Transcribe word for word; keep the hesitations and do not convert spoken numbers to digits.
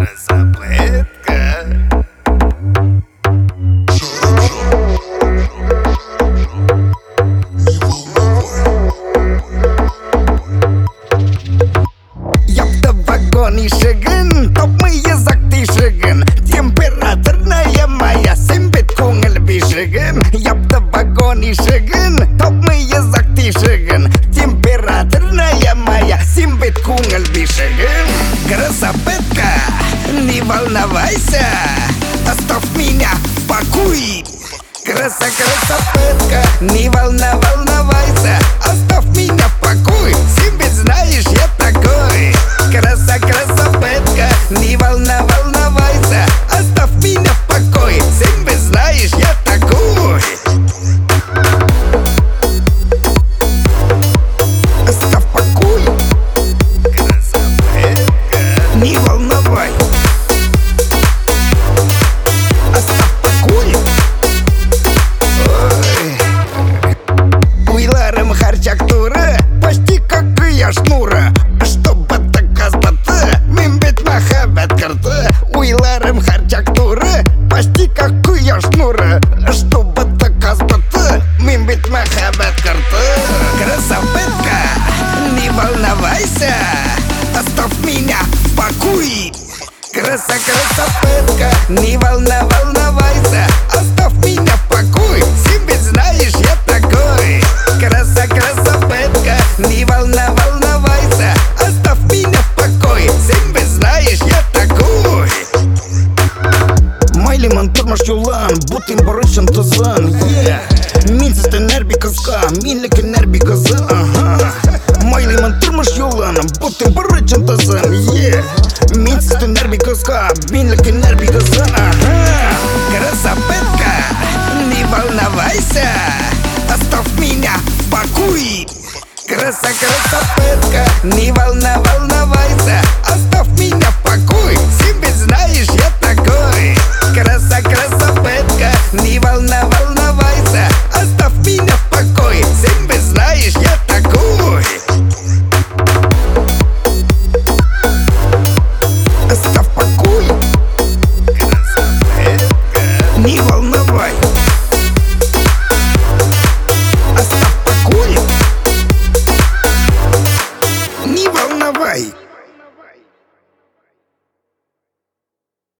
Красаветка. Yaptı vagoni şıgın, topmayı zakti şıgın. Температурная моя, симбит кунгл бишыгын. Yaptı vagoni şıgın, topmayı zakti şıgın. Температурная моя, симбит кунгл бишыгын. Красаветка, не волновайся, оставь меня в покое. Краса, красаветка, не волна, волновайся, оставь меня в покое. Симбит, знаешь, я такой. Краса, красаветка, не волна, волновайся, оставь меня в покое. Симбит, знаешь, я такой. Оставь в покое. Красаветка. Не волновай. Оставь в покое. Уйларым харчактуры почти как я шнура. Чтобы доказать, мен бит махаббат кырды. Уйларым харчактуры почти как я шнура. Чтобы доказать, мен бит махаббат кырды. Красаветка, не волновайся, оставь меня в покое. Краса, красаветка, не волна, волновайся, оставь меня в покое. Симбит, знаешь, я такой. Краса, красаветка, не волна, волновайся, оставь меня в покое. Симбит, знаешь, я такой. Майлиман тормош юлан, бутин барышын тызан. Мин сізден әрбі қызға, менлікі нәрбі қызы. Майлиман тормош юлан, бутин барышын тызан. Мин сізден әрбі қызға, менлікі нәрбі қызы. Красаветка, не волновайся, оставь меня в покое. Краса, красаветка, не волна, волновайся, оставь меня в покое. Симбит, знаешь, я такой. Краса, красаветка, не волна, волновайся, оставь меня в покое. Симбит, знаешь, я такой. Оставь в покое. Красаветка. Не волновай.